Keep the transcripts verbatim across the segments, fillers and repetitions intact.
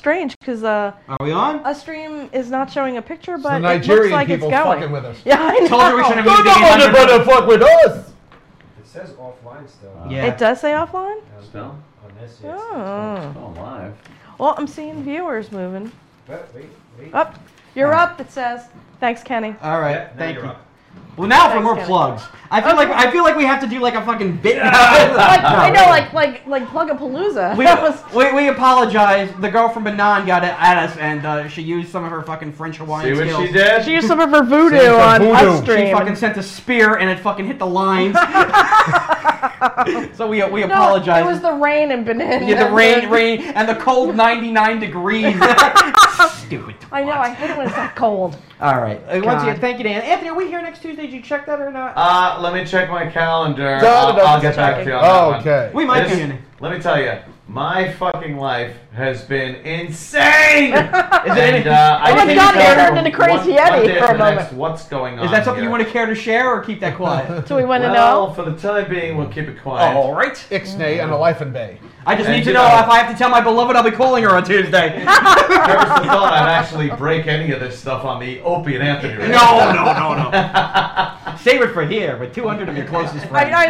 strange because uh, are we on? A stream is not showing a picture, but the it looks like it's people going. fucking with us. Yeah, I know. Told you we shouldn't They're have not used going to fuck with us. It says offline still. Yeah. It does say offline? Still? On this, yes. Oh. Oh, live. Well, I'm seeing viewers moving. But wait, wait. Up. You're up, it says. Thanks, Kenny. All right, Yeah, now thank you're you. up. Well, now for Thanks, more Kenny. plugs. I feel like I feel like we have to do like a fucking bit. like, I know, like like like Plug-a-Palooza. We, That was we, we apologize. The girl from Banan got it at us, and uh, she used some of her fucking French See Hawaiian what skills. she did? she used some of her voodoo Some on voodoo. us She stream. fucking sent a spear, and it fucking hit the lines. So we we no, apologize. it was the rain in Benin. yeah, the rain, rain, and the cold ninety-nine degrees. Stupid. I know, I hate it when it's that cold. All right. Uh, once God. again, thank you, Dan. Anthony, are we here next Tuesday? Did you check that or not? Uh, let me check my calendar. Da, da, I'll, da, I'll get back checking. to you on that Oh, one. okay. we might This- be in. Let me tell you, my fucking life has been insane. Is it and, anything? uh, I Oh my can't God, tell it turned from into Crazy one, Eddie one day for a to the moment. next what's going on? Is that something here. you want to care to share, or keep that quiet? Do we want to Well, know? for the time being, we'll keep it quiet. All right. Ixnay and a life in Bay. I just And need to you know know- if I have to tell my beloved I'll be calling her on Tuesday. Never thought I'd actually break any of this stuff on the Opie and Anthony. radio. No, no, no, no. Save it for here with two hundred of your closest friends. I,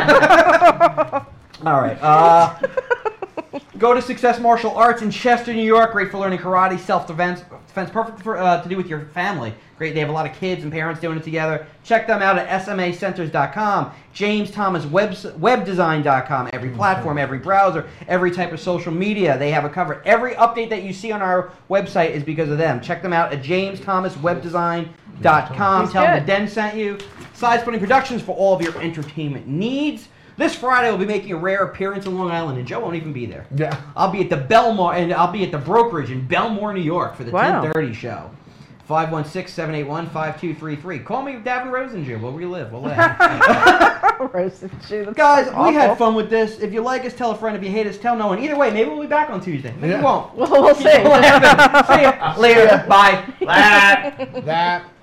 I know. All right. Uh, go to Success Martial Arts in Chester, New York. Great for learning karate, self-defense. Defense, perfect for uh, to do with your family. Great. They have a lot of kids and parents doing it together. Check them out at S M A centers dot com. James Thomas Web, web design dot com. Every platform, every browser, every type of social media, they have it covered. Every update that you see on our website is because of them. Check them out at James Thomas Web design dot com. He's Tell them good. that Den sent you. Side Splitting Productions for all of your entertainment needs. This Friday, we'll be making a rare appearance in Long Island, and Joe won't even be there. Yeah. I'll be at the Belmore, and I'll be at the brokerage in Belmore, New York, for the Wow. ten thirty show. five one six, seven eight one, five two three three. Call me Davin Rosenju. We'll relive. We'll laugh. Roasted Jew, that's Guys, we awful. had fun with this. If you like us, tell a friend. If you hate us, tell no one. Either way, maybe we'll be back on Tuesday. Maybe Yeah. we won't. Well, we'll see. See ya. Later. Bye. That. That.